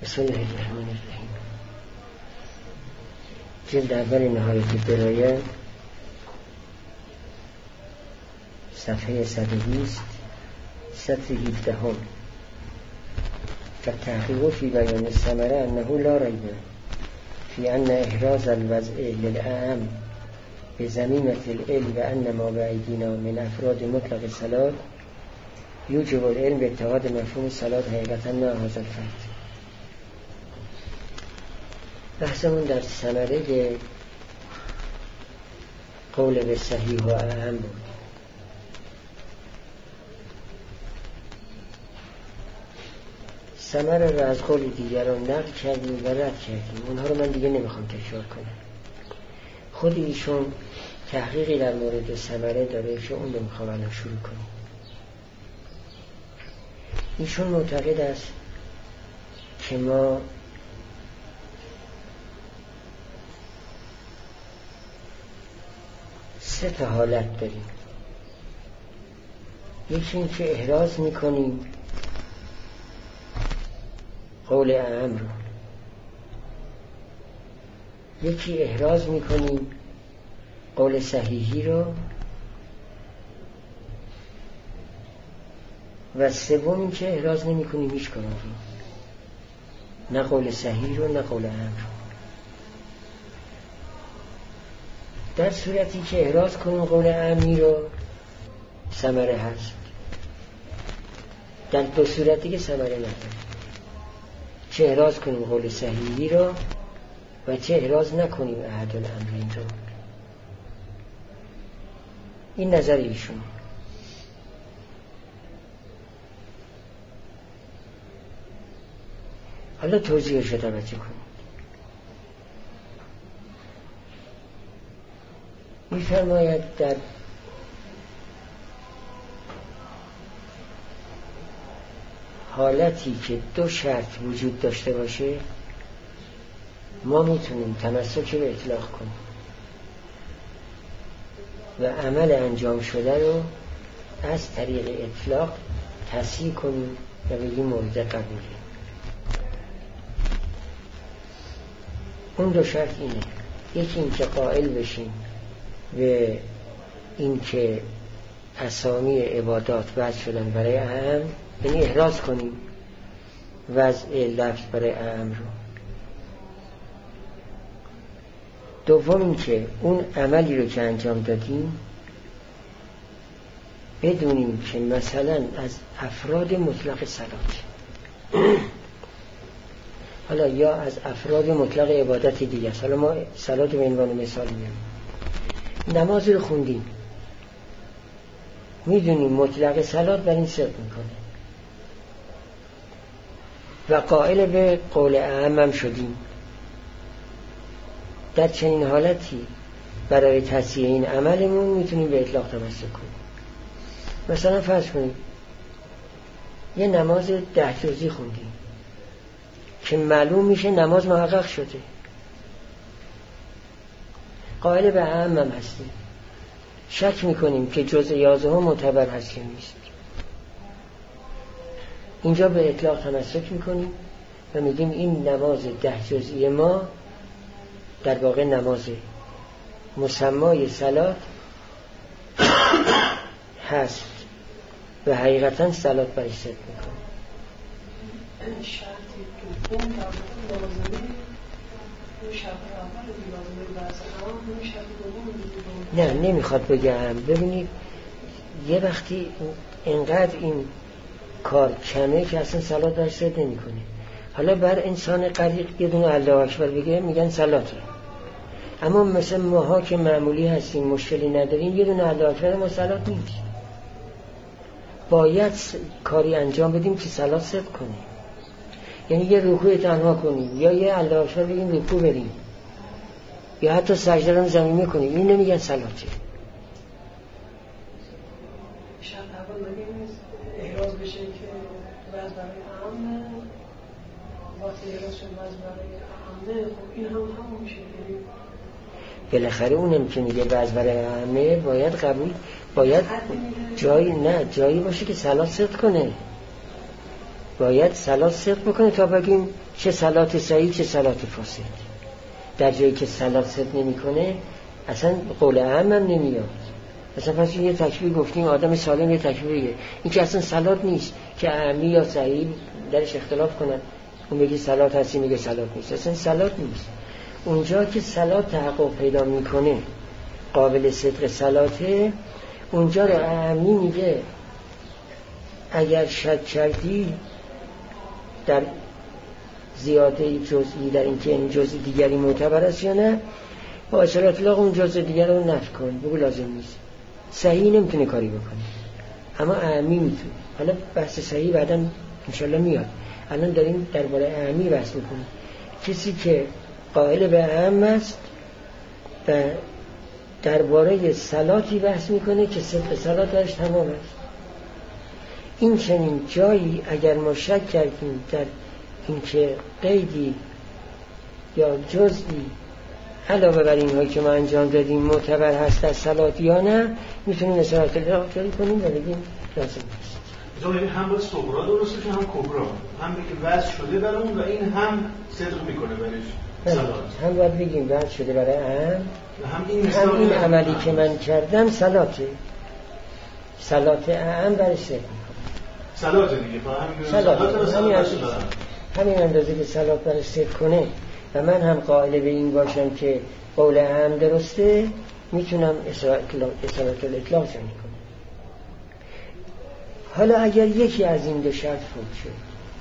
بسم الله الرحمن الرحیم. جلد اول نهایت درایه، صفحه 120، سطر 17. فالتحقیق فی بیان الثمره انه لا ریب فی ان احراز الوضع للأعم بزمینة العلم و ان ما بأیدینا من افراد مطلق صلاة یوجب العلم به اتحاد مفهوم صلاة حقیقتا نه هذا الفرد. بحثمون در ثمره قول به صحیح و اعم بود. ثمره رو از قول دیگران نقل کردیم و رد کردیم، اونها رو من دیگه نمیخوام تکرار کنم. خود ایشون تحقیقی در مورد ثمره داره که اون رو میخوام الان شروع کنیم. ایشون معتقد است که ما سه تا حالت داریم. یکی این که احراز میکنیم قول اعم رو، یکی احراز میکنیم قول صحیحی رو، و سوم این که احراز نمی کنیم هیچ کدوم رو، نه قول صحیح رو نه قول اعم رو. در صورتی که احراز کنیم قول اعمی رو ثمره هست، در دو صورتی که ثمره نداره، چه احراز کنیم قول صحیحی رو و چه احراز نکنیم احد الامرین رو. این نظر ایشون. حالا توضیحش رو توجه کنید. می‌فرماید در حالتی که دو شرط وجود داشته باشه ما میتونیم تمسک رو اطلاق کنیم و عمل انجام شده رو از طریق اطلاق تصحیح کنیم و بگیم مورد قبوله. اون دو شرط اینه: یکی این که قائل بشیم به این که اسامی عبادات وضع شدن برای اعم، یعنی احراز کنیم وضع لفظ برای اعم رو. دوم این که اون عملی رو که انجام دادیم بدونیم که مثلا از افراد مطلق صلات، حالا یا از افراد مطلق عبادت دیگه است. حالا ما صلات به عنوان مثال میاریم. نماز رو خوندیم، میدونیم مطلق صلات بر این صدق میکنه و قائل به قول اعم هم شدیم. در چنین حالتی برای تصحیح این عملمون میتونیم به اطلاق تمسک کنیم. مثلا فرض کنیم یه نماز 10 جزئی خوندیم که معلوم میشه نماز محقق شده، قائل به اعم هم هستیم، شک میکنیم که جزء 11 معتبر هست یا نیست. اینجا به اطلاق تمسک میکنیم و میگیم این نماز 10 جزئی ما در واقع نماز مسمای صلات هست و حقیقتا صلات برش صدق میکنه. شرطی دوم در لازمه شرط اول لازمه بحث اول شرط دوم نه نمیخواد بگم. ببینید یه وقتی انقدر این کار کمه که اصلا صلات برش صدق نمیکنه. حالا بر انسان غریق یه دونه الله اکبر بگه میگن صلاته، اما مثل ماها که معمولی هستیم مشکلی نداریم، یه دونه الله اکبر ما صلات نیست. باید کاری انجام بدیم که صلات صدق کنه، یعنی یه رکوع تنها کنیم یا یه الله اکبر بگیم رکوع بریم یا حتی سجده رو زمینی کنیم. این نمیگن صلاته. شرط اول بگیم احراز بشه که وضع برای اعم، وقتی احراز شد وضع برای اعمه، خب این هم میشه. بالاخره اونم که میگه وضع برای اعمه باید جایی باشه که صلات صدق کنه. باید صلات صدق بکنه تا بگیم چه صلات صحیح چه صلات فاسد. در جایی که صلات صدق نمیکنه اصلا قول اعم هم نمیاد. اصلا پس یه تکبیر گفتیم آدم سالم یه تکبیر بگه، این که اصلا صلات نیست که اعمی یا صحیح درش اختلاف کنن، اون بگی صلات هستی میگه صلات نیست، اصلا صلات نیست. اونجا که صلات تحقق پیدا میکنه قابل صدق صلاته، اونجا رو اعمی میگه اگر شک کردی در زیاده جزئی در اینکه این جزء دیگری معتبر است یا نه، با اشاره اطلاق اون جزء دیگر رو نفی کن، بگو لازم نیست. صحیح نمیتونه کاری بکنه اما اعمی میتونه. حالا بحث صحیح بعدا انشالله میاد، الان داریم درباره اعمی بحث میکنیم. کسی که قائل به اعم است و درباره صلاتی بحث میکنه که صدق صلات درش تمام است. این چنین جایی اگر ما شک کردیم در اینکه قیدی یا جزئی علاوه بر این هایی که ما انجام دادیم معتبر هست در صلات یا نه، میتونیم اصالت اطلاق جاری کنیم و بگیم لازم نیست. یعنی هم باید صغرا درسته که هم کبرا، هم که وضع شده برای اون و این هم صدق میکنه برایش صلات. هم باید بگیم وضع شده برای هم این عملی که من کردم صلاته، صلات اعم برای صدق صلات دیگه، همین اندازه که صلات برای صدق کنه و من هم قائل به این باشم که قول اعم درسته، میتونم اصالت الاطلاق جمعی کنم. حالا اگر یکی از این دو شرط فوت شد،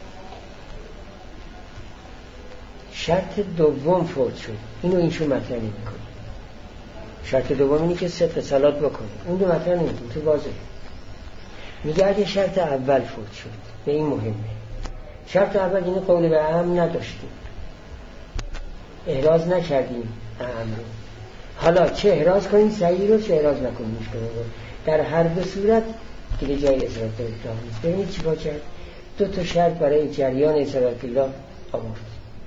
شرط دوم فوت شد، اینو اینشون مطرح نمی کنه. شرط دوم اینی که صدق صلات بکنه، اون دو مطرح نمی کنه، تو واضحه. میگه اگه شرط اول فوت شد، به این مهمه. شرط اول اینه قول به اعم نداشتیم، احراز نکردیم اعم رو. حالا چه احراز کنیم صحیح رو، چه احراز نکنیم مشکل رو. در هر دو صورت دیگه جای اصالت اطلاق نیست. ببینید چی با کرد؟ دو تا شرط برای جریان اصالت اطلاق آورد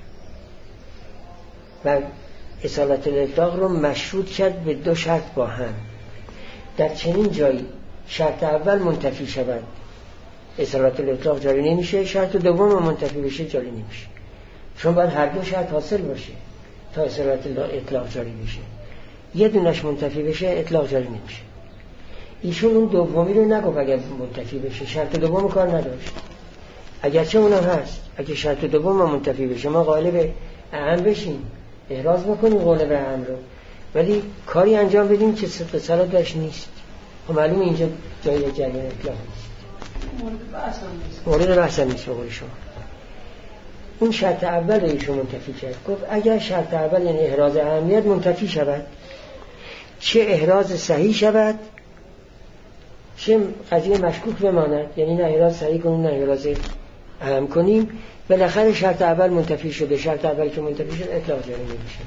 و اصالت اطلاق رو مشروط کرد به دو شرط با هم. در چنین جایی شرط اول منتفی شود اصالت الاطلاق جاری نمیشه، شرط دوم منتفی بشه جاری نمیشه، چون باید هر دو شرط حاصل باشه تا اصالت اطلاق جاری بشه. یه دونش منتفی بشه اطلاق جاری نمیشه. ایشون اون دومی رو نگفت اگر منتفی بشه، شرط دوم کار نداشت. اگرچه اونم هست، اگه شرط دوم منتفی بشه ما قائل به اعم بشیم، احراز بکنیم قول به اعم رو، ولی کاری انجام بدیم که صدق صلات داشت نیست. خب معلومه اینجا جای جریان اطلاق نیست، مورد بحث نیست. بقول شما اون شرط اول رو ایشون منتفی کرد. گفت اگر شرط اول یعنی احراز اهمیت منتفی شود، چه احراز صحیح شود چه قضیه مشکوک بماند، یعنی نه احراز صحیح کنیم نه احراز اهم کنیم، بالاخره شرط اول منتفی شده. شرط اول که منتفی شد اطلاق جاری نمیشه،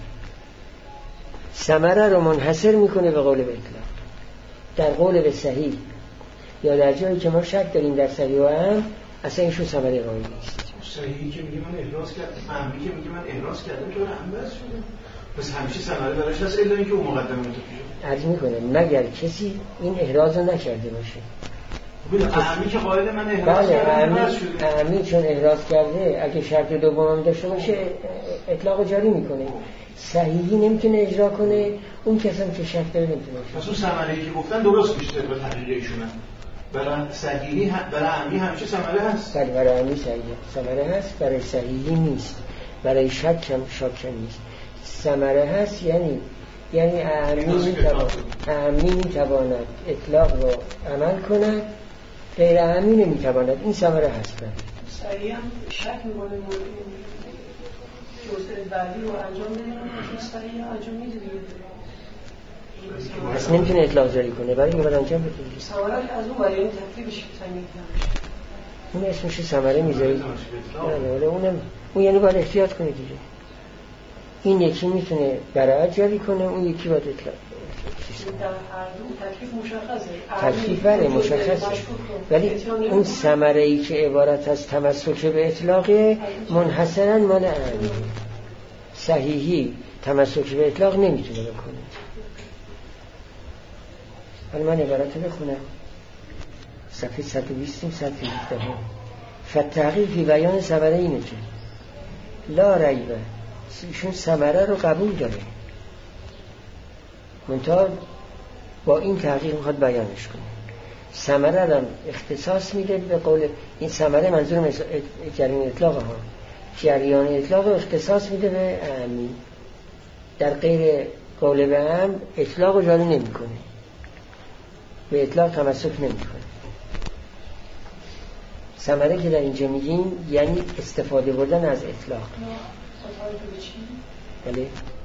ثمره رو منحصر میکنه به قول به اطلاق. در قول به صحیح یا در جایی که ما شک داریم در صحیح و اهم، اصلا اینشون ثمره قائل نیست. صحیحی که میگه من احراز کردم، اهمی که میگه من احراز کردم که اهم بس شده، پس همیشه ثمره براش هست الا اینکه اون مقدمه منتفی شد. عرض میکنه مگر کسی این احراز رو نکرده باشه. اهمی که قائل من احراز کردم بس شده، اهمی چون احراز کرده اگه شرط دوم داشته باشه اطلاق جاری میکنه. صحیحی نمیتونه اجرا کنه، اون کسی هم که شک داره نمیتونه. پس اون ثمره‌ای که گفتن درست میشه به تحقیق ایشونه. برای صحیحی برای اهمی همیشه ثمره هست. بله برای اهمی ثمره هست، برای صحیحی نیست. برای شک هم نیست. ثمره هست یعنی اهمی میتواند اطلاق رو عمل کند، غیر اهمی نمیتواند. این ثمره هست. صحیح هم شک میکنه جزء بعدی رو انجام بدیم، صحیح انجام میده اصلا نمیتونه اطلاق جاری کنه، برای اینکه باید انجام بده. ثمره از اون برای این تکلیفش تعیین نمیشه، اون اسمش ثمره میذارید. نه اون یعنی باید احتیاط کنه دیگه. این یکی میتونه برای جاری کنه، اون یکی باید اطلاق. در هر دو تکلیف مشخصه. تکلیف بله مشخصه، ولی اون ثمره‌ای که عبارت از تمسک به اطلاق منحصراً مال اهمی. صحیحی تمسک به اطلاق نمیتونه بکنه. حالا من عبارت رو بخونم. صفحه 120 صفحه 17. فتحقیق فی بیان ثمره اینه که لا ریبه، ایشون ثمره رو قبول داره، منتها با این تحقیق میخواد بیانش کنه. ثمره رو اختصاص میده به قول این ثمره، منظورم جریان اطلاق ها، جریان اطلاق رو اختصاص میده به اعمی، در غیر قول به هم اطلاق رو جاری نمی کنه، به اطلاق تمسک نمی کنه. ثمره که در اینجا میگیم یعنی استفاده بردن از اطلاق. بله؟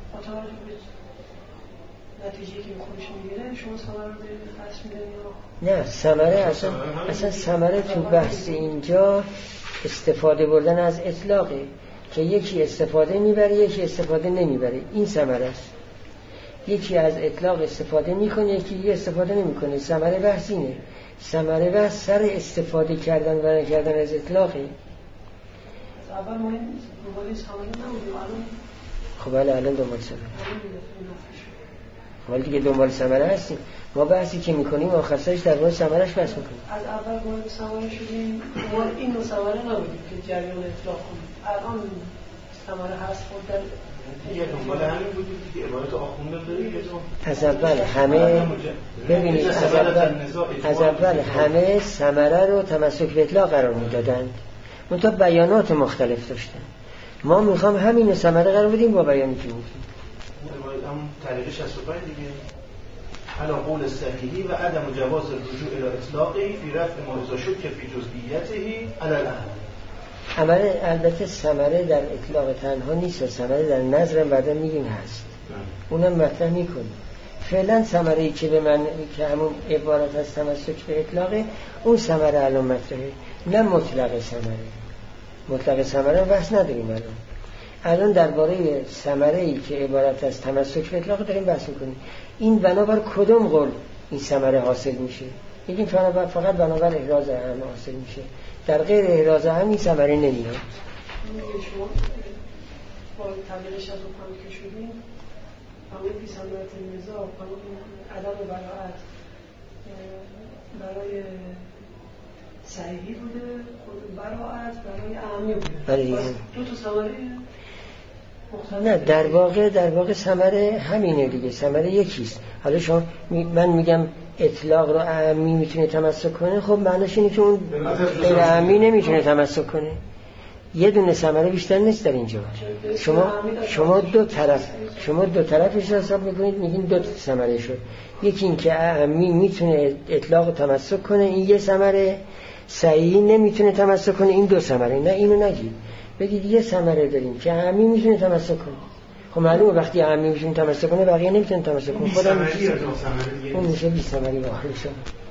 نتیجه که خودش میگیره شما ثمره رو به فصل میدن یا نه؟ ثمره اصلا ثمره تو بحث اینجا استفاده بردن از اطلاقه که یکی استفاده میبره یکی استفاده نمیبره. این ثمره است. یکی از اطلاق استفاده میکنه یکی استفاده نمیکنه. ثمره بحث اینه. ثمره بحث سر استفاده کردن و نکردن از اطلاقه. اول ما این دنبال ثمره نبودیم، خب الان دنبال ثمره. حالا دیگه دنبال ثمره هستیم. ما بحثی که میکنیم آخر سرش در مورد ثمرهش بحث میکنیم. از اول وارد ثمره شدیم، ما این نوع ثمره نبودیم که جریان اطلاق کنیم. الان ثمره هست خود در دیگه دنبال همین بودیم که عبارت آخونده داریم. از اول همه ببینید از اول همه ثمره رو تمسک به اطلاق قرار میدادند، منتها بیانات مختلف داشتن. ما میخوام همین ثمره قرار بدیم با بیانی که میگیم. همون طریق 65 دیگه علی قول صحیحی و عدم جواز الرجوع الی اطلاقی فی رفع ما اذا شک فی جزئیته علی الاهل. البته ثمره در اطلاق تنها نیست، ثمره در نظر بعدا میگیم هست. اونم مطرح میکنیم. فعلا ثمره‌ای که به من که همون عبارت از تمسک به اطلاقه، اون ثمره الان مطرحه، نه مطلق ثمره. مطلق ثمره بحث نداریم الان درباره ثمره‌ای که عبارت از تمسک به اطلاق داریم بحث می‌کنیم. این بنابر کدوم قول این ثمره حاصل میشه؟ میگیم فقط بنابر احراز هم حاصل میشه، در غیر احراز هم این ثمره نمیاد. شما با تبلیغ 65 که شدیم قانون پیش‌آمد نزاع، قانون عدم براءت برای صحیحی بوده، خود براءت برای اعمی بوده. دو تا ثمره نه، در واقع ثمره همینه دیگه. ثمره یکیست. حالا شما من میگم اطلاق رو اعمی میتونه تمسک کنه، خب معنیش اینه که اون غیر اعمی نمیتونه تمسک کنه. یه دونه ثمره بیشتر نیست در اینجا. شما دو طرفش حساب میکنید، میگین دو تا ثمره شد. یکی این که اعمی میتونه اطلاق رو تمسک کنه، این یه ثمره. صحیح نمیتونه تمسک کنه، این دو ثمره. نه اینو نگید، بگید یه ثمره داریم که اعمی میتونه تمسک کنه. خب معلومه وقتی اعمی میتونه تمسک کنه بقیه نمیتونه تمسک کنه. خودم میشه 20 ثمره واحد شد.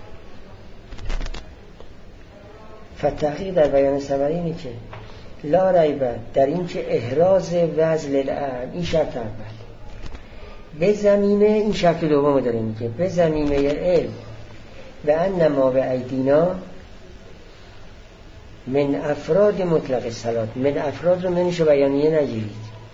فتحقیق در بیان ثمره اینه که لا ریبه در این که احراز وزل الاعم، این شرط اول، به زمینه، این شرط دوم داره میگه، به زمینه علم و انما به ایدینا من افراد مطلق صلات. من افراد رو منشو بیانیه نگیرید،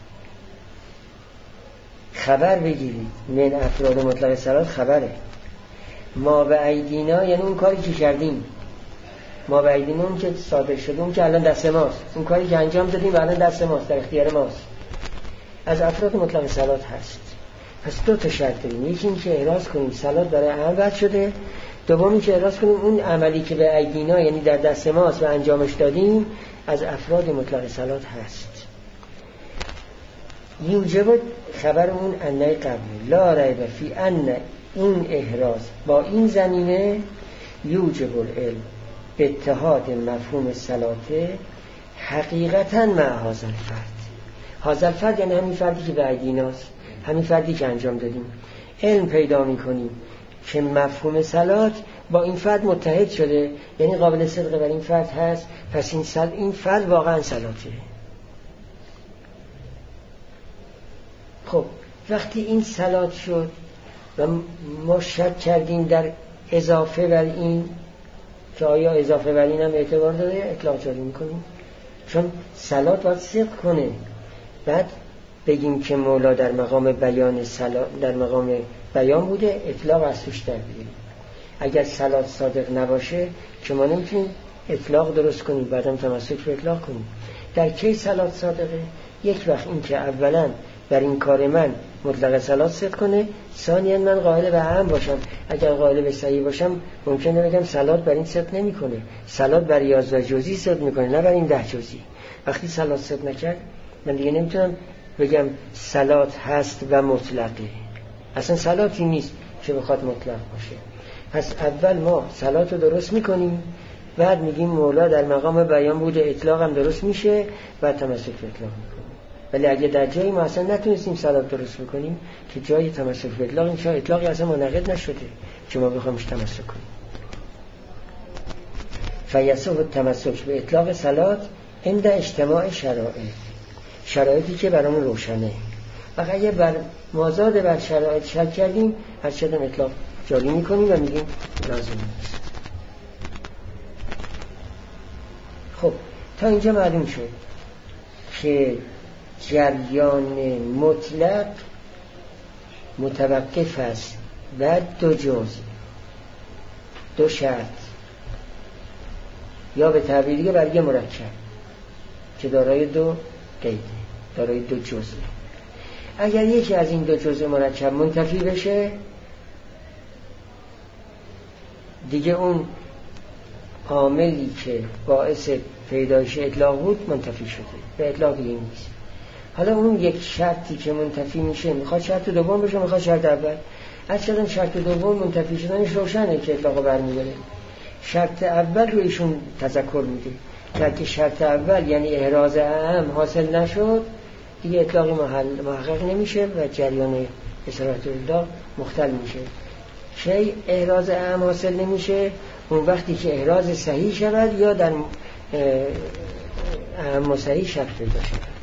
خبر بگیرید. من افراد مطلق صلات خبره. ما به ایدینا یعنی اون کاری که کردیم، ما به ایدینا اون که صادر شده، اون که الان دست ماست، اون کاری که انجام دادیم و الان دست ماست، در اختیار ماست، از افراد مطلق صلات هست. پس دو تا شرط داریم، یکی این که احراز کنیم صلات برای عمل شده، دومی که احراز کنیم اون عملی که به ایدینا یعنی در دست ماست و انجامش دادیم از افراد مطلق صلات هست. یوجب خبرمون انه قبل لا ریب فی ان این احراز با این زمینه یوجب العلم به اتحاد مفهوم صلاته حقیقتا مع هذا الفرد. هذا الفرد یعنی همین فردی که به ایدیناست، همین فردی که انجام دادیم. علم پیدا میکنیم که مفهوم صلات با این فرد متحد شده، یعنی قابل صدق بر این فرد هست، پس این فرد واقعا صلاته. خب وقتی این صلات شد و ما شک کردیم در اضافه بر این که آیا اضافه بر این هم اعتبار داره، اطلاق جاری میکنیم، چون صلات باید صدق کنه. بعد بگیم که مولا در مقام بیان در مقام بیان بوده، اطلاق از توش در بگیریم. اگر صلات صادق نباشه که ما نمیتونیم اطلاق درست کنیم، بعدم تمسک به اطلاق کنیم. در کی صلات صادقه؟ یک وقت این که اولا بر این کار من مطلق صلات صدق کنه، ثانیاً من قائل به عام باشم. اگر قائل به صحیح باشم ممکنه بگم صلات بر این صدق نمیکنه، صلات بر 11 جزئی صدق میکنه، نه بر این 10 جزئی. وقتی صلات صدق نکرد من دیگه نمیتونم بگم صلات هست و مطلقه. اصلا صلاتی نیست که بخواد مطلق باشه. پس اول ما صلات رو درست میکنیم، بعد میگیم مولا در مقام بیان بوده، اطلاق هم درست میشه و تمسک به اطلاق میکنیم. ولی اگه در جایی ما اصلا نتونستیم صلات درست بکنیم که جای تمسک به اطلاق، این چرا اطلاقی اصلا منعقد نشده که ما بخوامش تمسک کنیم. فیصح التمسک به اطلاق صلات عند اجتماع شرایطی که برامون روشنه. و اگه بر مازاد بر شرایط شک کردیم هر چقدر اطلاق جاری میکنیم و میگیم لازم نیست. خب تا اینجا معلوم شد که جریان مطلق متوقف است و دو جزء، دو شرط، یا به تعبیر دیگه بر یه مرکب که دارای دو قیده، دارای دو جزء. اگر یکی از این دو جزء مرکب منتفی بشه دیگه اون عاملی که باعث پیدایش اطلاق بود منتفی شده، به اطلاقی نیست. حالا اون یک شرطی که منتفی میشه میخواد شرط دوم بشه، میخواد شرط اول. از چون شرط دوم منتفی شدنش روشنه که اطلاقو برمی‌داره. شرط اول رو ایشون تذکر میده که اگه شرط اول یعنی احراز عام حاصل نشد دیگه اطلاقی محقق نمیشه و جریان اصالت اطلاق مختل میشه. چه احراز عام حاصل نمیشه؟ اون وقتی که احراز صحیح شود یا در عام صحیح شک پیدا شود.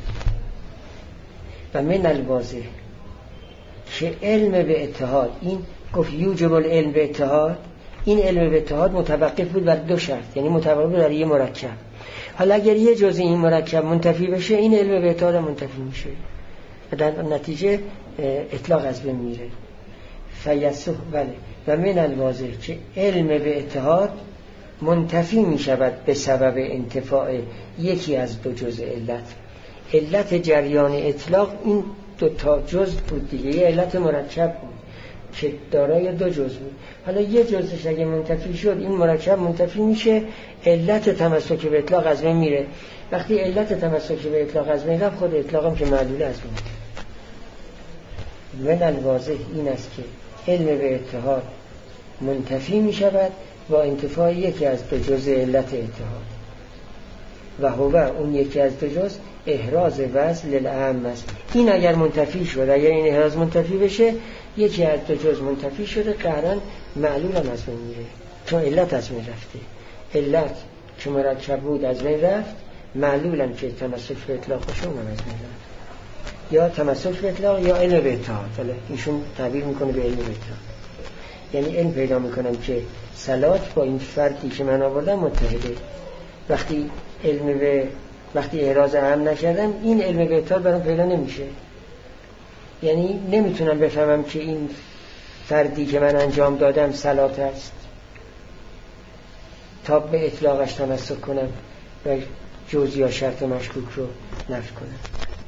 و من الواضح که علم به اتحاد، این گفت یوجب العلم به اتحاد، این علم به اتحاد متوقف بود بر دو شرط، یعنی متوقف بود در یه مرکب. حالا اگر یه جزء این مرکب منتفی بشه این علم به اتحاد منتفی میشه و در نتیجه اطلاق از بین میره. فیصح بله. و من الواضح که علم به اتحاد منتفی میشود به سبب انتفاع یکی از دو جزء علت جریان اطلاق این دو تا جزء بود دیگه، یه علت مرکب بود که دارای دو جزء بود. حالا یه جزءش اگه منتفی شد این مرکب منتفی میشه، علت تمسک به اطلاق از بین میره. وقتی علت تمسک به اطلاق از بین رفت خود اطلاق هم که معلول از بین میره. من الواضح این است که علم به اتحاد منتفی میشود با انتفاع یکی از دو جزء علت اتحاد و هو اون یکی از دو جزء احراز وصل للعام است. این اگر منتفی شد، اگر این احراز منتفی بشه یکی از دو جزء منتفی شده، قهرن معلول هم از بین میره چون علت از بین رفته. علت که مرکب بود از بین رفت، معلول هم که تمسک به اطلاق باشه اونم از بین رفت. یا تمسک به اطلاق یا علم به اتحاد. حالا ایشون تعبیر میکنه به علم به اتحاد، یعنی علم پیدا میکنم که صلات با این فردی که من آوردم متحده. وقتی احراز عام نکردم این علم به اتحاد برام پیدا نمیشه، یعنی نمیتونم بفهمم که این فردی که من انجام دادم صلات است تا به اطلاقش تمسک کنم و جزئی یا شرط مشکوک رو نفی کنم.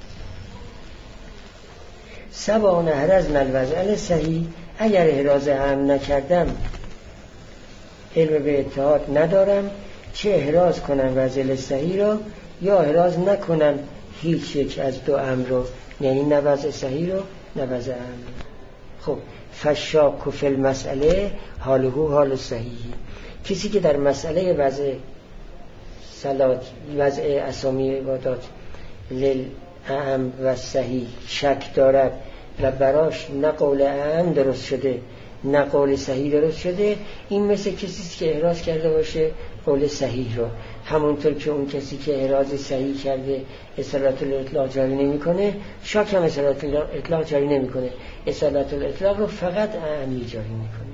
سواء احرزنا الوضع صحیح، اگر احراز عام نکردم علم به اتحاد ندارم، چه احراز کنم وضع صحیح رو یا احراز نکنم هیچ یک از دو امر رو، یعنی نه وضع صحیح رو نه وضع عام. خب فشاک فی المسئله حاله حال صحیحی، کسی که در مسئله وضع صلات، وضع اسامی عبادات للعام و صحیح شک دارد و براش نه قول عام درست شده نه قول صحیح درست شده، این مثل کسی که احراز کرده باشه قول صحیح رو، همونطور که اون کسی که احراز صحیح کرده اصالت الاطلاق جاری نمی کنه، شاک هم اصالت الاطلاق جاری نمی کنه، اصالت الاطلاق رو فقط عامی جاری می کنه.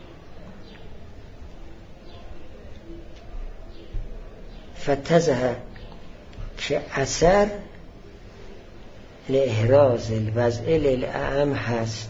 فتزه که اثر لإحراز الوضع للعام هست،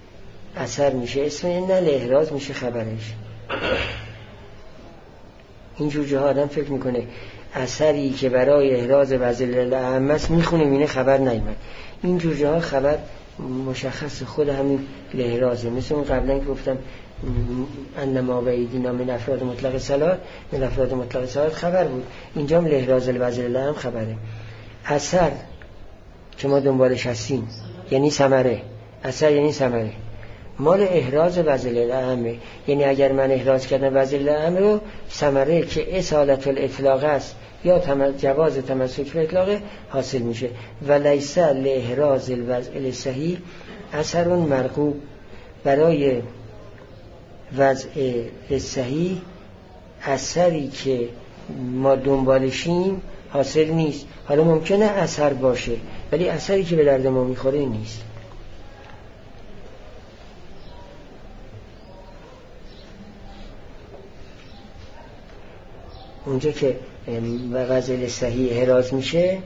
اثر میشه اسم این، نه لإحراز میشه خبرش. این جوجه ها آدم فکر میکنه اثری که برای احراز وزل الاعم است میخونه مینه خبر نیامد. این جوجه ها خبر مشخص خود همین لحرازه. مثل اون قبلا که گفتم انما و ایدینا من افراد مطلق صلات، من افراد مطلق صلات خبر بود، اینجا هم لحراز الوزل الاعم خبره. اثر که ما دنبالش هستیم یعنی ثمره، اثر یعنی ثمره، مال احراز وزل الاعمه. یعنی اگر من احراز کردم وزل الاعم رو، ثمره که اصالت الاطلاق است یا جواز تمسک به اطلاق حاصل میشه. و لیس لاحراز الوضع صحیح اثر مرغوب، برای وضع صحیح اثری که ما دنبالشیم حاصل نیست. حالا ممکنه اثر باشه ولی اثری که به درد ما میخوره نیست. اونجا که وضع صحیح احراز میشه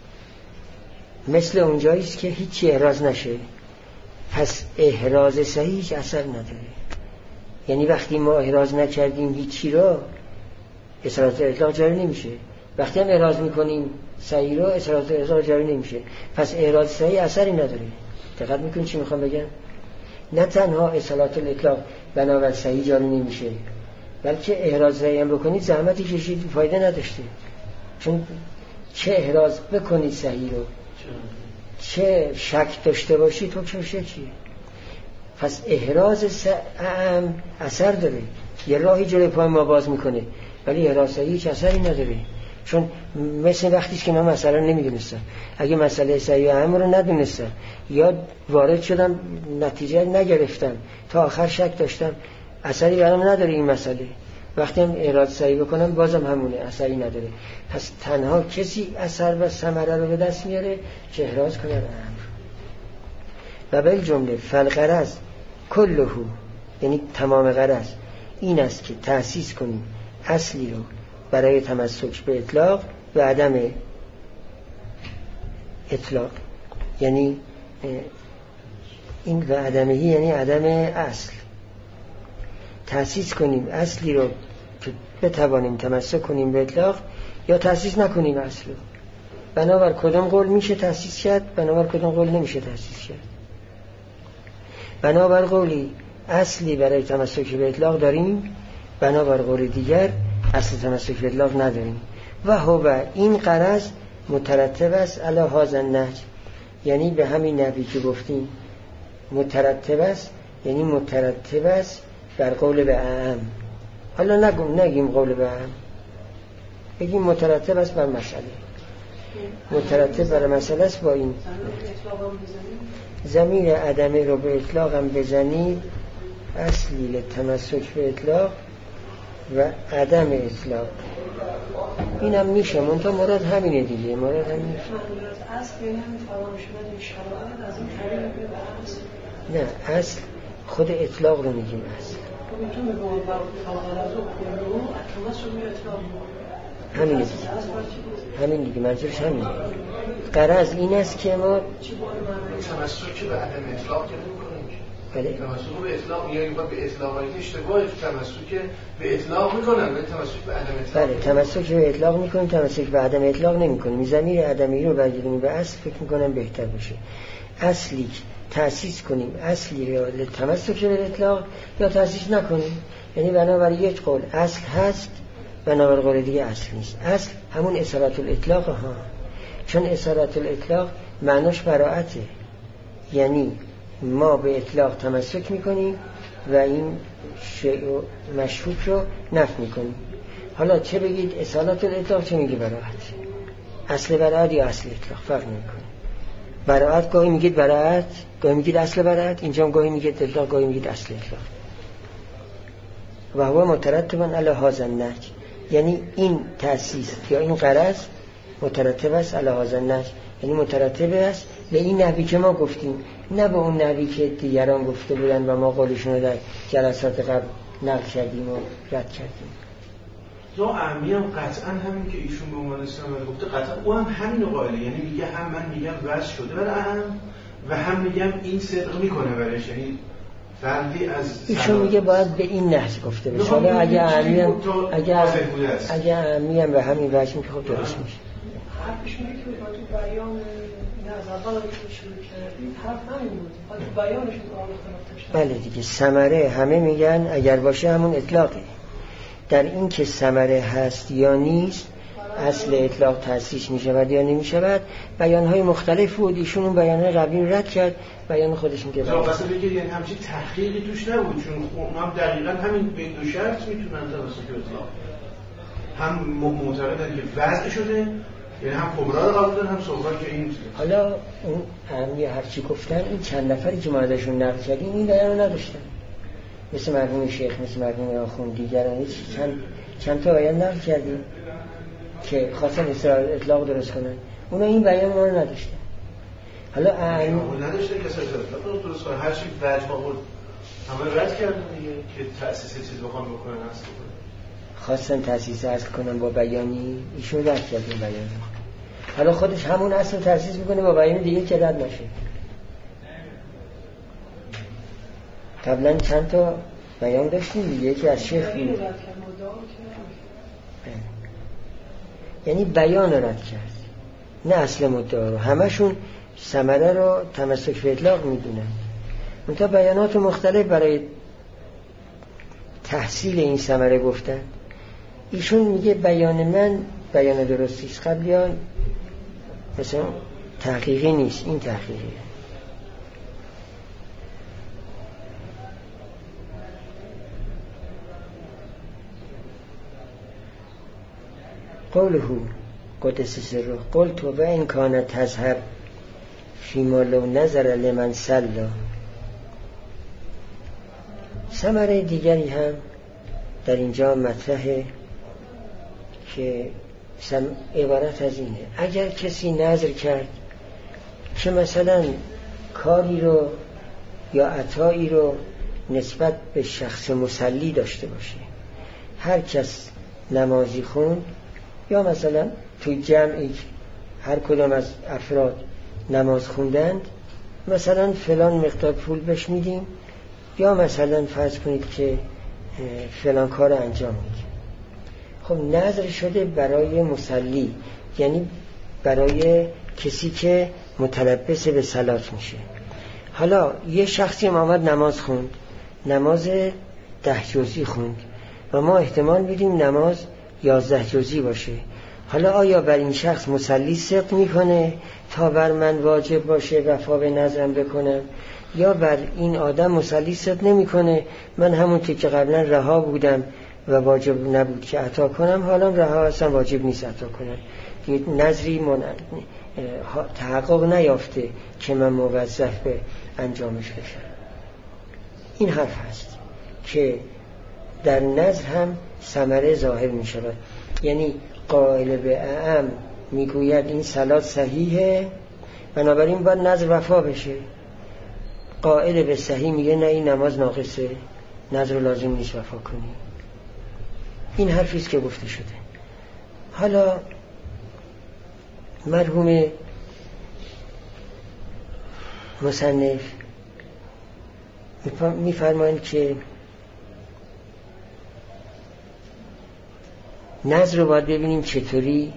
مثل اونجاییست که هیچی احراز نشه، پس احراز صحیح هیچ اثر نداره. یعنی وقتی ما احراز نکردیم هیچی رو، اصالت اطلاق جاری نمیشه. وقتی هم احراز میکنیم صحیح رو، اصالت اطلاق جاری نمیشه. پس احراز صحیح اثری نداره. دقت میکنید چی میخوام بگم؟ نه تنها اصالت الاطلاق بنابر صحیح جاری نمیشه، بلکه احراز صحیح هم بکنید زحمتی کشید فایده نداشته. چون چه احراز بکنید صحیح رو، چه شک داشته باشید تو چه شکیه. پس احراز اعم اثر داره، یه راهی جلوی پای ما باز میکنه، ولی احراز صحیح هیچ اثری نداره. چون مثل وقتیش که من مسئله نمیدونستم، اگه مسئله صحیح اعم رو ندونستم یا وارد شدم نتیجه نگرفتم تا آخر شک داشتم، اثری برام نداره این مسئله. وقتی هم احراز صحیح بکنم بازم همونه، اثری نداره. پس تنها کسی اثر و ثمره رو به دست میاره که احراز کنه امر. و بل جمله فالغرض کلهو، یعنی تمام غرض این است که تأسیس کنیم اصلی رو برای تمسک به اطلاق و عدم اطلاق. یعنی این و عدمهی یعنی عدم اصل. تأسیس کنیم اصلی رو که بتوانیم تمسک کنیم به اطلاق یا تأسیس نکنیم اصل رو. بنابر کدام قول میشه تأسیس کرد، بنابر کدام قول نمیشه تأسیس کرد. بنابر قولی اصلی برای تمسک به اطلاق داریم، بنابر قول دیگر اصل تمسک به اطلاق نداریم. و هو این غرض مترتب است علی هذا النهج، یعنی به همین نحوی که گفتیم مترتب است، یعنی مترتب است بر قول به اعم. حالا نگیم قول به اعم، بگیم مترتب است بر مسئله. مترتب بر مسئله است با این ضمیر عدمه رو به اطلاق هم بزنید، اصلی لتمسک به اطلاق و عدم اطلاق. این هم میشه، منطقه مراد همینه دیگه، مراد همینه. نه اصل خود اطلاق رو میگیم اصل. همینه دیگه، همین دیگه، منظورش همینه. غرض این است که ما تمسک به عدم اطلاق که نمی‌کنیم. بله. تمسک به اطلاق یعنی به اطلاقی اشتباه، تمسک به اطلاق میکنن ولی تمسک به عدم اطلاق. بله، تمسک به اطلاق میکنیم، تمسک به عدم اطلاق نمیکنیم. ضمیر عدمی رو برگردیم به اصل، فکر میکنم بهتر باشه. اصلی تأسیس کنیم، اصلی رو تمسک به اطلاق یا تأسیس نکنیم. یعنی بنابر یک قول اصل هست، بنابر قول دیگه اصل نیست. اصل همون اصالت الاطلاق ها، چون اصالت الاطلاق معناش براعته، یعنی ما به اطلاق تمسک میکنیم و این شیء مشروط رو نفی میکنیم. حالا چه بگید اصالت الاطلاق، چه میگه براعت. اصل براعت یا اصل اطلاق فرق نمیکنه. براعت گاهی میگید براعت، گاهی میگید اصل براعت، اینجا هم گاهی میگید اطلاق، گاهی میگید اصل اطلاق. و هو مترتب علی هذا النهج، یعنی این تأسیس یا این غرض مترتب است علی هذا النهج، یعنی مترتب است به این نحوی که ما گفتیم، نه به اون نحوی که دیگران گفته بودن و ما قولشون رو در جلسات قبل نقل کردیم و رد کردیم. یا اعمی هم قطعا همین که ایشون به عنوان استعمال گفته، قطعا او هم همین رو قائله. یعنی میگه هم من میگم وضع شده برای اعم و هم میگم این صدق میکنه برش، یعنی بندی از ایشون میگه باید به این نحو گفته بشه. حالا اگه اعمی هم به همین وجه میگه خب درست میشه. حرفش میگه که تو بیان این از اول که شروع کردید حرف همین بود. تو بیانشون بله دیگه ثمره همه میگن اگر باشه همون اطلاقه. در این که ثمره هست یا نیست اصل اطلاق تأسیس می شود یا نمی شود بیانهای مختلف بود. ایشون اون بیانهای قبلی رد کرد، بیان خودش میگه واسه بگه یعنی همچین تحقیقی توش نبود، چون هم دقیقاً همین به دو شرط میتونن توسط اطلاق هم معتقدن که وضع شده، یعنی هم کبرا رو قبول دارن هم صغرا که این. حالا اون اهمی هرچی گفتن این چند نفری که ما ازشون نقل کردیم این بیان رو نداشتن، مثل مرحوم شیخ، مثل مرحوم آخوند، دیگران چند تا بیان نقل کردیم که خواستن اطلاق درست کنن، اونا این بیان ما رو نداشتن. حالا نداشته کسی اطلاق درست کنن، هر چی وجه آورد همه رد کردن دیگه که تأسیس چیز بخوام بکنن اصل کنن، خواستن تأسیس اصل کنن با بیانی، ایشون رد کرد این بیان. حالا خودش همون اصل تأسیس میکنه با بیان دیگه که رد نشه. قبلا چند تا بیان داشتیم دیگه، یکی از شیخ بود، یعنی بیان رد کرد نه اصل مدعا رو. همشون ثمره رو تمسک به اطلاق میدونن، منتها بیانات مختلف برای تحصیل این ثمره گفتن. ایشون میگه بیان من بیان درستیست، قبلیان مثلا تحقیقی نیست، این تحقیقی. قوله قدس سره قلت و این کان تظهر فیما لو نظر لمن سلا. ثمره دیگری هم در اینجا مطرحه که عبارت از اینه: اگر کسی نظر کرد که مثلا کاری رو یا عطایی رو نسبت به شخص مصلی داشته باشه، هر کس نمازی خوند یا مثلا توی جمعی هر کدام از افراد نماز خوندند مثلا فلان مقدار پول بهش میدیم، یا مثلا فرض کنید که فلان کار انجام میدیم. خب نظر شده برای مصلی، یعنی برای کسی که متلبس به صلات میشه. حالا یه شخصی هم آمد نماز خوند، نماز 10 جزئی خوند و ما احتمال میدیم نماز 11 جزئی باشه. حالا آیا بر این شخص مصلی صدق میکنه تا بر من واجب باشه وفا به نظرم بکنم، یا بر این آدم مصلی صدق نمیکنه، من همونطور که قبلا رها بودم و واجب نبود که عطا کنم، حالا رها اصلا واجب نیست عطا کنم، نظری تحقق نیافته که من موظف به انجامش بشم. این حرف هست که در نظر هم ثمره ظاهر می شود. یعنی قائل به اعم میگوید این صلات صحیحه بنابراین باید نظر وفا بشه، قائل به صحیح میگه نه این نماز ناقصه، نظر لازم نیست وفا کنی. این حرفیست که گفته شده. حالا مرحوم مصنف میفرمایند که نظر رو باید ببینیم چطوری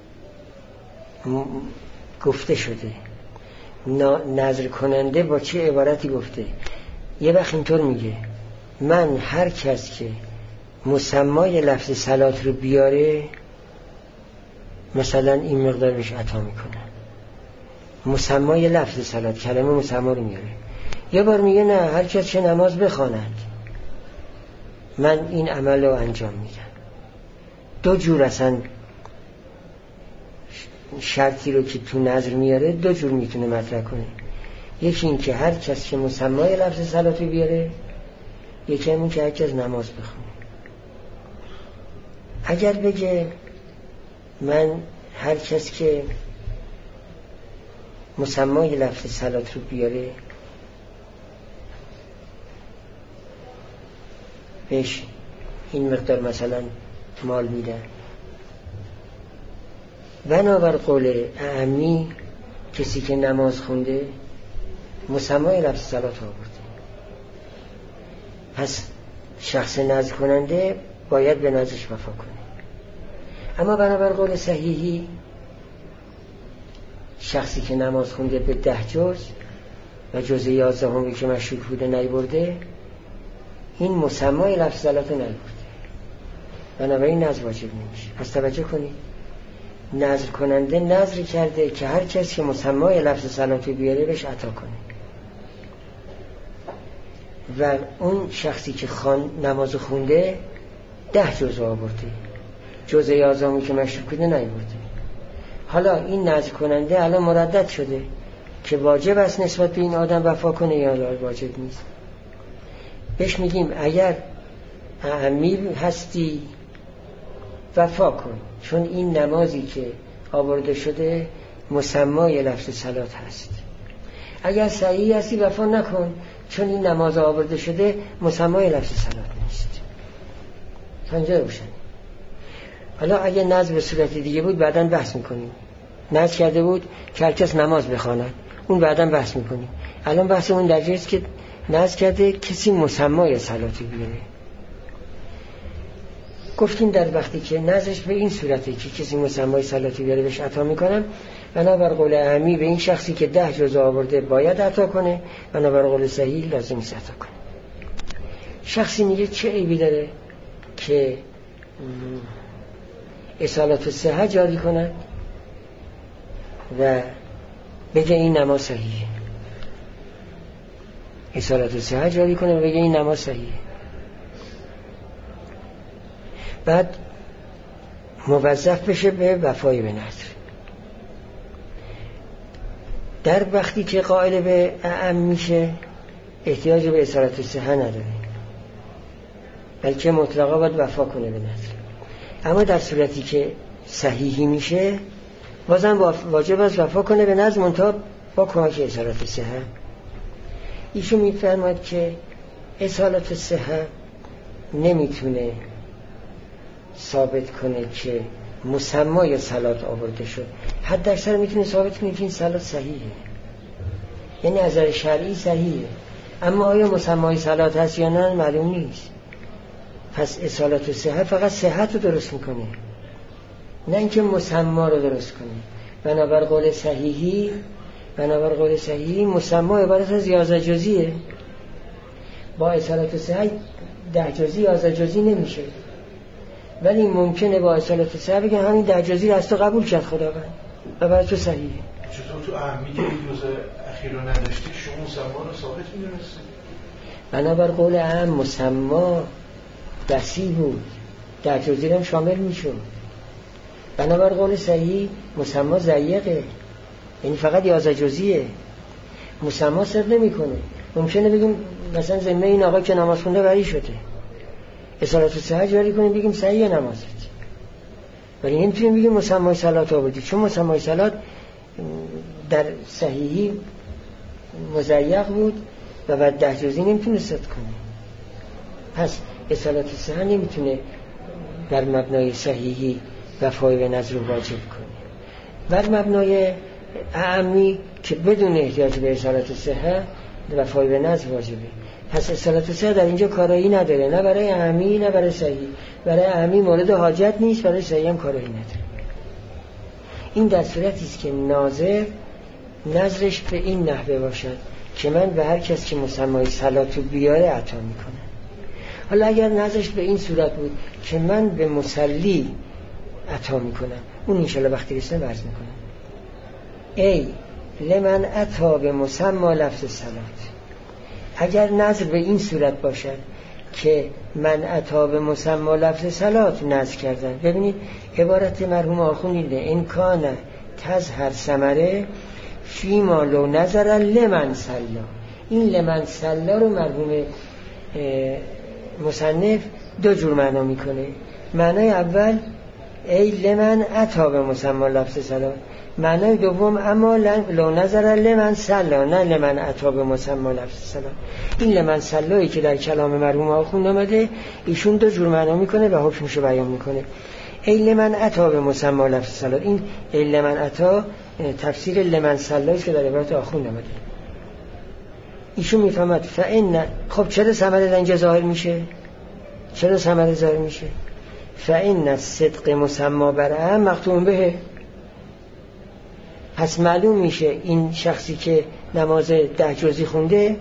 گفته شده، نظر کننده با چه عبارتی گفته. یه وقت اینطور میگه: من هر کس که مسمای لفظ صلات رو بیاره مثلا این مقدار بهش عطا میکنم. مسمای لفظ صلات، کلمه مسما رو میاره. یه بار میگه نه، هر کس که نماز بخواند من این عمل رو انجام میدم. دو جور اصلا شرطی رو که تو نظر میاره دو جور میتونه مطرح کنه. یکی این که هر کس که مسمای لفظ صلات رو بیاره، یکی این که هر کس نماز بخونه. اگر بگه من هر کس که مسمای لفظ صلات رو بیاره بهش این مقدار مثلا مال میدن، بنابر قول اعمی کسی که نماز خونده مسمای لفظ صلات آورده. پس شخص نذر کننده باید به نذرش وفا کنه. اما بنابر قول صحیحی شخصی که نماز خونده به 10 جز و جز 11 که مشروط بوده نیورده، این مسمای لفظ صلات نیورده، بنابراین نذر واجب نمیشه. پس توجه کنید، نذر کننده نذر کرده که هر کسی که مسمای لفظ صلات بیاره بهش عطا کنه، و اون شخصی که نماز خونده 10 جز آورده، جز 11 که مشروط بوده نیورده. حالا این نذر کننده الان مردد شده که واجب است نسبت به این آدم وفا کنه یا واجب نیست. بهش میگیم اگر اعمی هستی وفا کن، چون این نمازی که آورده شده مسمای لفظ صلات هست. اگر صحیح هستی وفا نکن، چون این نماز آورده شده مسمای لفظ صلات نیست. تا اینجا روشن. حالا اگه نذر به صورت دیگه بود بعداً بحث میکنیم. نذر کرده بود که هر کس نماز بخواند، اون بعداً بحث میکنیم. الان بحث اون در جایست که نذر کرده کسی مسمای صلاتی بیاره. گفتیم در وقتی که نذرش به این صورته که کسی مسمای صلاتی بیاره بهش عطا میکنم، بنابر قول اعمی به این شخصی که 10 جز آورده باید عطا کنه، بنابر قول صحیح لازم نیست عطا کنه. شخصی میگه چه عیبی داره که اصالت الصحه جاری کنه و بگه این نماز صحیحه، اصالت الصحه جاری کنه و بگه این نماز صحیحه، بعد موظف بشه به وفای به نذر. در وقتی که قائل به اعم میشه احتیاج به اصالت الصحه نداره، بلکه مطلقا باید وفا کنه به نذر. اما در صورتی که صحیحی میشه بازم واجب است وفا کنه به نذر، منتها با کمک اصالت الصحه. ایشون میفرماید که اصالت الصحه نمیتونه ثابت کنه که مسمای صلات آورده شد، حد اکثر میتونه ثابت کنه که این صلات صحیحه، یعنی از نظر شرعی صحیحه، اما آیا مسمای صلات هست یا نه معلوم نیست. پس اصالت الصحه فقط صحت رو درست میکنه، نه اینکه مسما رو درست کنه. بنابر قول صحیحی مسما عبارت از 11 جزیه، با اصالت الصحه 10 جزی 11 جزی نمیشه، ولی ممکنه با اصالت الصحه بگن همین 10 جزی رو از تو قبول کرد خداوند و برای تو صحیحه. چطور تو اهمی که این روز اخیر رو نداشتی شما مسما رو ثابت می‌دونستید؟ بنابر قول اعم مسما وسیع بود، 10 جزی هم شامل میشد. بنابر قول صحیح مسما ضیقه، یعنی فقط 11 جزیه، مسما صرف نمیکنه. ممکنه بگیم مثلا ذمه این آقا که نماز خونده بری شده، اصالت الصحه جاری کنیم بگیم صحیح نمازت، ولی نمیتونیم بگیم مسمای صلات آوردی، چون مسمای صلات در صحیحی مضیق بود و بعد 10 جزئی نمیتونه صد کنه. پس اصالت الصحه نمیتونه بر مبنای صحیحی وفای به نذر رو واجب کنه. بر مبنای اعمی که بدون احتیاج به اصالت الصحه وفای به نذر واجبه. پس اصالت الصحه در اینجا کارایی نداره، نه برای اعمی نه برای صحیح. برای اعمی مورد حاجت نیست، برای صحیح هم کارایی نداره. این در صورتی است که ناظر نظرش به این نحوه باشد که من به هر کس که مسمای صلاتو بیاره عطا میکنم. حالا اگر نظرش به این صورت بود که من به مصلی عطا میکنم، اون انشالله وقتی رسنه برز میکنم ای لمن عطا به مسما لفظ صلات. اگر نظر به این صورت باشد که من عطا به مسما لفظ صلات نظر کردن، ببینید عبارت مرحوم آخوندیده این کان تظهر ثمره فیما لو نظر لمن صلا. این لمن صلا رو مرحوم مصنف دو جور معنا میکنه. معنای اول ای لمن عطا به مسما لفظ صلات، معنای دوم اما لو نظر لمن صلا، نه لمن عطا به مسما لفظ صلات. این لمن صلایی که در کلام مرحوم آخوند آمده ایشون دو جور معنا میکنه و حکمشو بیان میکنه. ای لمن عطا به مسما لفظ صلات، این ای لمن عطا تفسیر لمن صلایی که در عبارت آخوند آمده. ایشون میفهمد فإن. خب چرا ثمره در اینجا ظاهر میشه؟ چرا ثمره ظاهر میشه؟ فإن الصدق مسما بر مختوم به. پس معلوم میشه این شخصی که نماز 10 جزئی خونده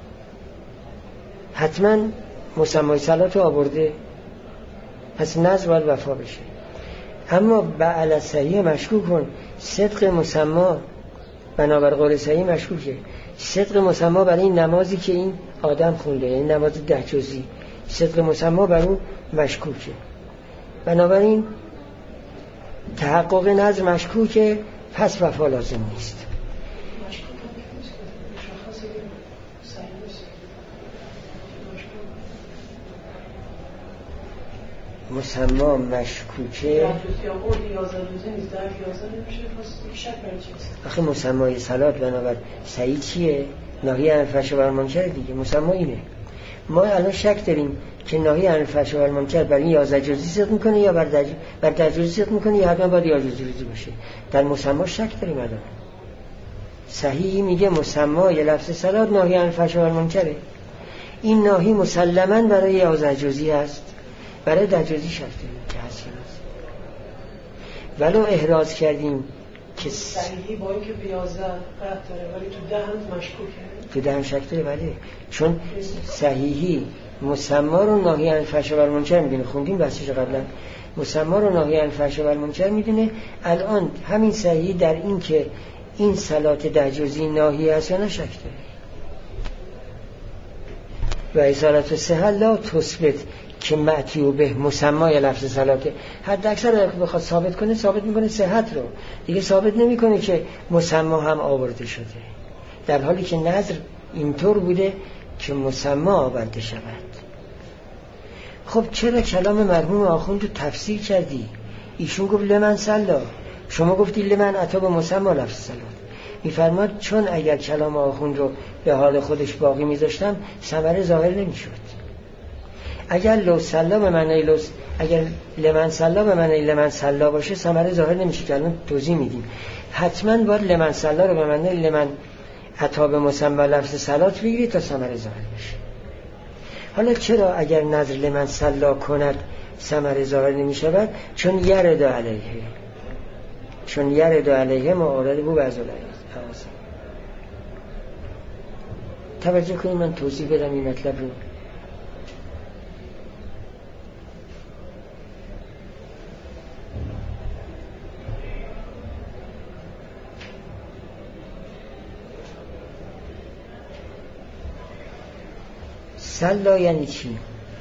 حتما مسمای صلات رو آورده، پس نذر باید وفا بشه. اما بعد صحیح مشکوک کن، صدق مسما بنابر قول صحیح مشکوکه. صدق مسما برای این نمازی که این آدم خونده، این نماز 10 جزئی، صدق مسما بر اون مشکوکه. بنابراین تحقق نذر مشکوکه، پس وفا لازم نیست. مسما مشکوکه. آخه مسمای صلات بنابر صحیح چیه؟ ناهی عن الفحش و المنکر دیگه. مسما اینه. ما الان شک داریم که ناهی عن الفحش و المنکر برای 11 جزئی صدق میکنه یا بر 10 جزئی صدق میکنه یا حتما باید 11 جزئی باشه. در مسما شک داریم الان. صحیح میگه مسمای لفظ صلات ناهی عن الفحش و المنکره. این ناهی مسلماً برای 11 جزئی است، برای 10 جزئی شک داریم که هست یا نیست. ولو احراز کردیم که صحیحی با اینکه 11 قطع داره ولی تو 10 هم مشکوکه، تو 10 شک داره. ولی چون صحیحی مسما رو ناهی عن الفحش و المنکر میدونه، خوندیم بحثش قبلا، مسما رو ناهی عن الفحش و المنکر میدونه. الان همین صحیحی در این که این صلات 10 جزئی ناهی است یا نه شک داره. و اصالت صحه لا تثبت که معتیو به مسمای لفظ صلاته. حد اکثر بخواد ثابت کنه ثابت میکنه صحت رو، دیگه ثابت نمیکنه که مسما هم آورده شده، در حالی که نظر اینطور بوده که مسما آورده شود. خب چرا کلام مرحوم آخوند رو تفسیر کردی؟ ایشون گفت لمن صلا، شما گفتی لمن عطا به مسما لفظ صلات. میفرماد چون اگر کلام آخوند رو به حال خودش باقی میذاشتم ثمره ظاهر نمیشد. اگر لو صلا به معنی اگر لمن صلا به معنی لمن صلا باشه ثمره ظاهر نمیشه که الان توضیح میدیم. حتما باید لمن صلا رو به معنی لمن عطا به مسما لفظ صلات بگیری تا ثمره ظاهر بشه. حالا چرا اگر نظر لمن صلا کند ثمره ظاهر نمیشود؟ چون یرد علیه، چون یرد علیه معارض بو بعض الایات. توجه کنید من توضیح بدم این مطلب رو. صلا یعنی چی؟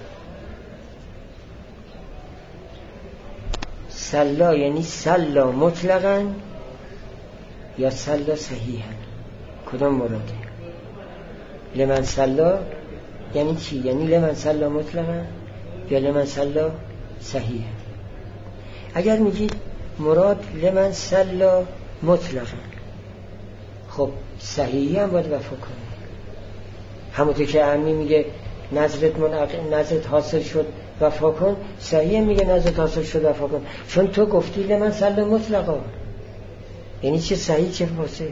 صلا یعنی صلا مطلقاً یا صلا صحیحاً؟ کدام مراده؟ لمن صلا یعنی چی؟ یعنی لمن صلا مطلقاً یا لمن صلا صحیحاً؟ اگر میگید مراد لمن صلا مطلقاً، خب صحیحی هم باید وفا کنه. همونطور که عمی میگه نظرت حاصل شد وفا کن، صحیح میگه نظرت حاصل شد وفا کن. چون تو گفتی لمن صلا مطلقا، یعنی چه صحیح چه فاسد.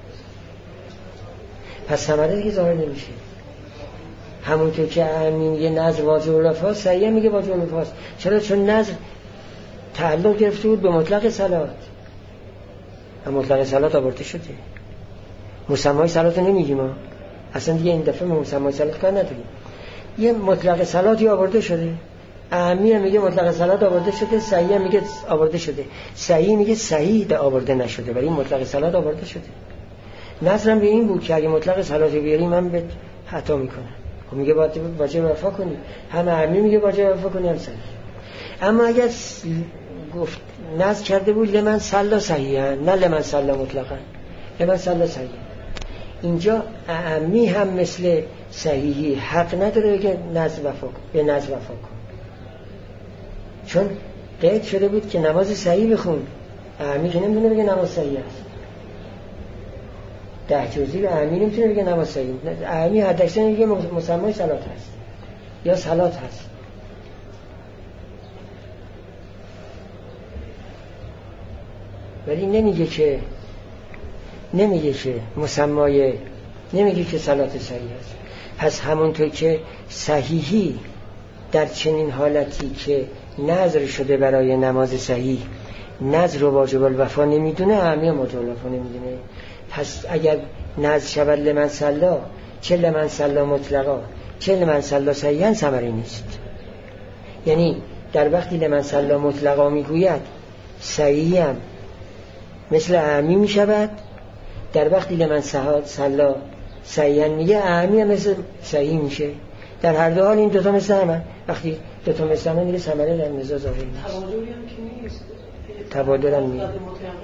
پس ثمره دیگه ظاهر نمیشه. همونطور که عمی میگه نظر واجب الوفا، صحیح میگه واجب الوفاست. چرا؟ چون نظر تعلق گرفته بود به مطلق صلات، اما مطلق صلات آورده شده. مسمای صلات رو نمیگیم ما اصلا دیگه، این دفعه مسمای صلات کار نداریم. یه مطلق صلاتی آورده شده، اهمی میگه مطلق صلات آورده شده، صحیح میگه آورده شده. صحیح میگه صحیح آورده نشده ولی مطلق صلات آورده شده. نظرم به این بود که اگه مطلق صلات بیاری من به خطا میکنم. خب میگه واجب وفا کنی، هم اهمی میگه واجب وفا کنی هم صحیح. اما اگر گفت نظر کرده بود لمن صلا صحیحا، نه لمن صلا مطلقا، لمن صلا صحیح، اینجا اعمی هم مثل صحیحی حق نداره که نظر وفا کن، به نظر وفا کن. چون قید شده بود که نماز صحیح بخون، اعمی که نمیتونه بگه نماز صحیح است. 10 جزئی به اعمی نمیتونه بگه نماز صحیح. اعمی حداکثر میگه مسمای صلات هست یا صلات هست. ولی نمیگه که مسمای نمیگه که صلات صحیح است. پس همونطور که صحیحی در چنین حالتی که نذر شده برای نماز صحیح نذر رو واجب الوفا نمیدونه، اعمی هم واجب الوفا نمیدونه. پس اگر نذر شود لمن صلا، چه لمن صلا مطلقا چه لمن صلا صحیحا، ثمری نیست. یعنی در وقتی لمن صلا مطلقا میگوید صحیح هم مثل اعمی میشود، در وقتی لمن صلا صحیحا میگه اعمی هم مثل صحیح میشه. در هر دو حال این دوتا مثل همه. وقتی دوتا مثل همه دیگه ثمره در نزا ظاهر نیست. تبادلی هم که نیست. تبادل هم نیست.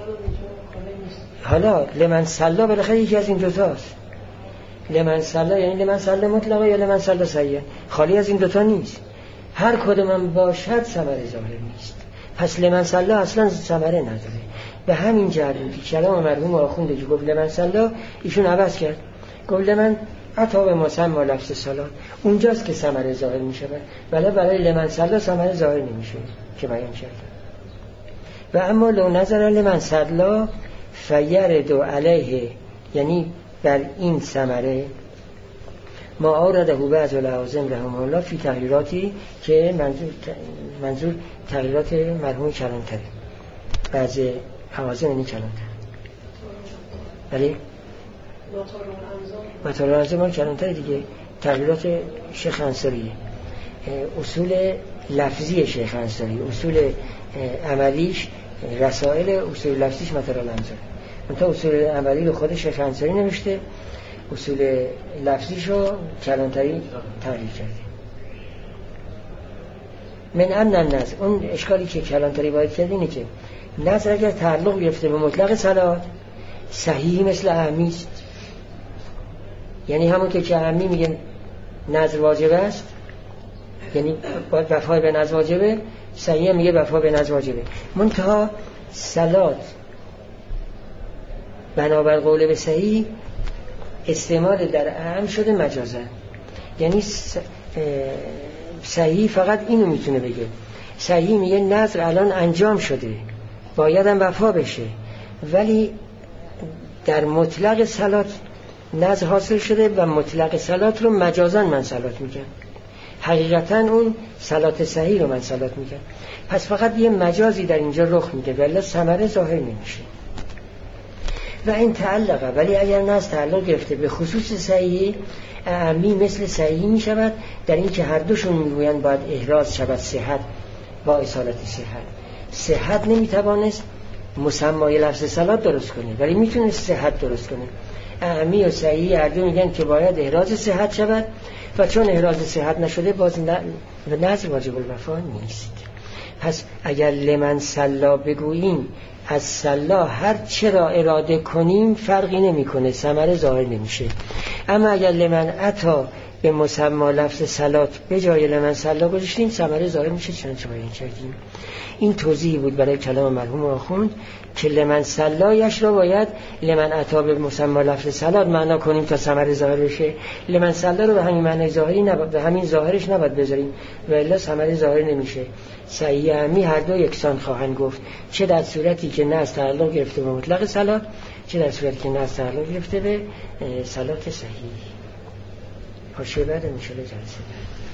حالا لمن صلا بالاخره یکی از این دوتاست. لمن صلا یعنی لمن صلا مطلقا یا لمن صلا صحیحا، خالی از این دوتا نیست. هر کدوم هم باشد ثمره ظاهر نیست. پس لمن صلا اصلا ثمره نداره. به همین جهت که کلام مرحوم آخونده که گفت لمن صلا، ایشون عوض کرد، گفت لمن عطا به مسمى لفظ صلات، اونجاست که ثمره ظاهر می شود، ولی برای لمن صلا ثمره ظاهر نمیشه که بیان کرد. و اما لو نظر لمن صلا فیرد علیه، یعنی بر این ثمره ما آورده بعض العازم رحمه الله فی تغییراتی که منظور تغییرات مرحوم کلانتری، بعض حوازم یعنی کلانتر، ولی مطالب انزام مال کلانتر دیگه، تغییرات شیخ انصاریه، اصول لفظی شیخ انصاری، اصول عملیش رسائل، اصول لفظیش مطالب انزام. منتها اصول عملی رو خود شیخ انصاری نوشته، اصول لفظیش رو کلانتری تغییر کرده. من ان النظر، اون اشکالی که کلانتری باید کرد اینه که نظر اگر تعلق گرفته به مطلق صلات صحیح مثل اعمی است، یعنی همون که اعمی میگه نظر واجب است، یعنی باید وفای به نظر واجبه، صحیح میگه وفا به نظر واجبه. منتها صلات بنابر قول به صحیح استعمال در اعم شده مجازا، یعنی صحیح فقط اینو میتونه بگه، صحیح میگه نظر الان انجام شده باید هم وفا بشه، ولی در مطلق صلات نظر حاصل شده و مطلق صلات رو مجازا من صلات میگم، حقیقتا اون صلات صحیح رو من صلات میگم. پس فقط یه مجازی در اینجا رخ میده ولی ثمره ظاهر نمیشه. و این تعلقه، ولی اگر نظر تعلق گرفته به خصوص صحیح، اعمی مثل صحیح میشود در این که هر دوشون میگویند باید احراز شود صحت با اصالت صحت نمیتوانست مسمای لفظ صلات درست کنه ولی میتونست صحت درست کنه. اعمی و صحیح هر دو میگن که باید احراز صحت شود و چون احراز صحت نشده باز نظر واجب الوفا نیست. پس اگر لمن صلا بگوییم از صلا هر چرا اراده کنیم فرقی نمیکنه، ثمره ظاهر نمیشه. اما اگر لمن عطا به مسمى لفظ صلات به جای لمن صلا گذاشتیم ثمره ظاهر میشه، چنانچه بیان کردیم. این توضیحی بود برای کلام مرحوم آخوند که لمن صلایش را باید لمن عطا به مسمى لفظ صلات معنا کنیم تا ثمره ظاهر بشه. لمن صلا رو به همین معنای ظاهری نباید، به همین ظاهرش نباید بذاریم و الا ثمره ظاهر نمیشه. صحیح اعمی هر دو یکسان خواهند گفت، چه در صورتی که نص تعلق گرفته به مطلق صلات، چه در صورتی که نص تعلق گرفته به صلات صحیح. حاشیه بعد ان شاء الله جلسه